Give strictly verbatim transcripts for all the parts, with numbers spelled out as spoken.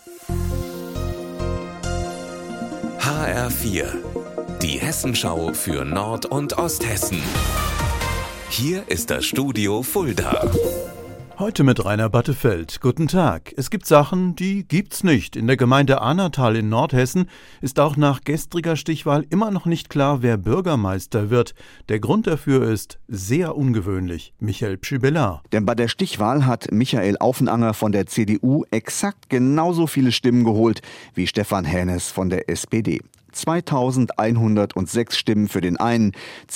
H R vier, die Hessenschau für Nord- und Osthessen. Hier ist das Studio Fulda. Heute mit Rainer Battefeld. Guten Tag. Es gibt Sachen, die gibt's nicht. In der Gemeinde Ahnatal in Nordhessen ist auch nach gestriger Stichwahl immer noch nicht klar, wer Bürgermeister wird. Der Grund dafür ist sehr ungewöhnlich. Michael Pschibellar. Denn bei der Stichwahl hat Michael Aufenanger von der C D U exakt genauso viele Stimmen geholt wie Stefan Hänes von der S P D. zweitausendeinhundertsechs Stimmen für den einen,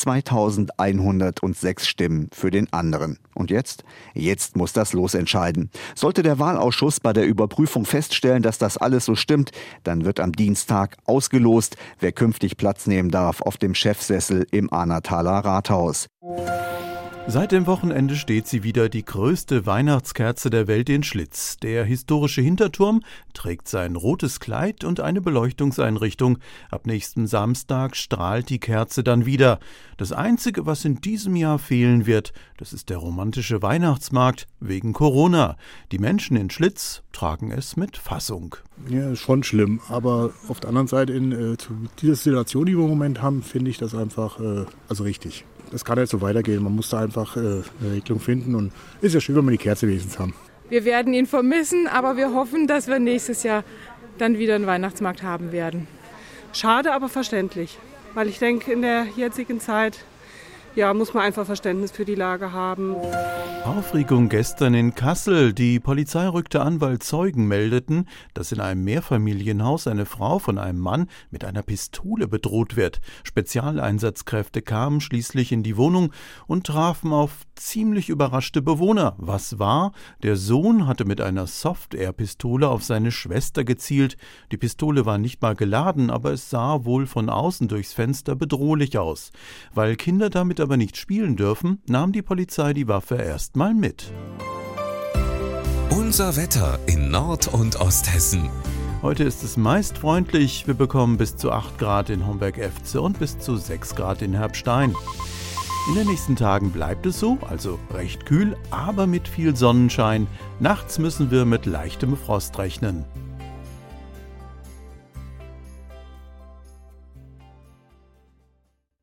zweitausendeinhundertsechs Stimmen für den anderen. Und jetzt? Jetzt muss das Los entscheiden. Sollte der Wahlausschuss bei der Überprüfung feststellen, dass das alles so stimmt, dann wird am Dienstag ausgelost, wer künftig Platz nehmen darf auf dem Chefsessel im Ahnataler Rathaus. Seit dem Wochenende steht sie wieder, die größte Weihnachtskerze der Welt in Schlitz. Der historische Hinterturm trägt sein rotes Kleid und eine Beleuchtungseinrichtung. Ab nächsten Samstag strahlt die Kerze dann wieder. Das Einzige, was in diesem Jahr fehlen wird, das ist der romantische Weihnachtsmarkt wegen Corona. Die Menschen in Schlitz tragen es mit Fassung. Ja, ist schon schlimm, aber auf der anderen Seite in äh, zu dieser Situation, die wir im Moment haben, finde ich das einfach äh, also richtig. Das kann jetzt so weitergehen. Man muss da einfach äh, eine Regelung finden und ist ja schön, wenn wir die Kerze wenigstens haben. Wir werden ihn vermissen, aber wir hoffen, dass wir nächstes Jahr dann wieder einen Weihnachtsmarkt haben werden. Schade, aber verständlich, weil ich denke, in der jetzigen Zeit ja, muss man einfach Verständnis für die Lage haben. Aufregung gestern in Kassel. Die Polizei rückte an, weil Zeugen meldeten, dass in einem Mehrfamilienhaus eine Frau von einem Mann mit einer Pistole bedroht wird. Spezialeinsatzkräfte kamen schließlich in die Wohnung und trafen auf ziemlich überraschte Bewohner. Was war? Der Sohn hatte mit einer Soft-Air-Pistole auf seine Schwester gezielt. Die Pistole war nicht mal geladen, aber es sah wohl von außen durchs Fenster bedrohlich aus. Weil Kinder damit aber nicht spielen dürfen, nahm die Polizei die Waffe erst mal mit. Unser Wetter in Nord- und Osthessen. Heute ist es meist freundlich. Wir bekommen bis zu acht Grad in Homberg-Efze und bis zu sechs Grad in Herbstein. In den nächsten Tagen bleibt es so, also recht kühl, aber mit viel Sonnenschein. Nachts müssen wir mit leichtem Frost rechnen.